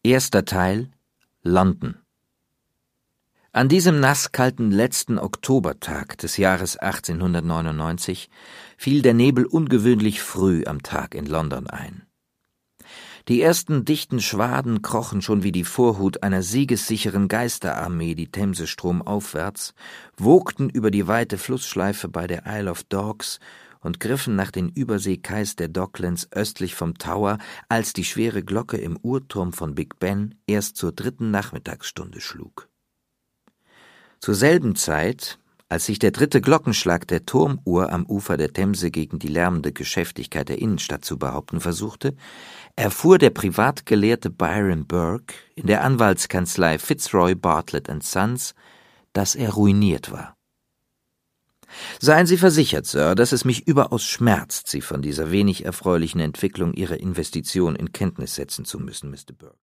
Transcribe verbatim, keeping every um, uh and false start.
Erster Teil: London. An diesem nasskalten letzten Oktobertag des Jahres achtzehnhundertneunundneunzig fiel der Nebel ungewöhnlich früh am Tag in London ein. Die ersten dichten Schwaden krochen schon wie die Vorhut einer siegessicheren Geisterarmee die Themse stromaufwärts, wogten über die weite Flussschleife bei der Isle of Dogs und griffen nach den Überseekais der Docklands östlich vom Tower, als die schwere Glocke im Uhrturm von Big Ben erst zur dritten Nachmittagsstunde schlug. Zur selben Zeit, als sich der dritte Glockenschlag der Turmuhr am Ufer der Themse gegen die lärmende Geschäftigkeit der Innenstadt zu behaupten versuchte, erfuhr der Privatgelehrte Byron Burke in der Anwaltskanzlei Fitzroy Bartlett and Sons, dass er ruiniert war. »Seien Sie versichert, Sir, dass es mich überaus schmerzt, Sie von dieser wenig erfreulichen Entwicklung Ihrer Investition in Kenntnis setzen zu müssen, Mister Burke.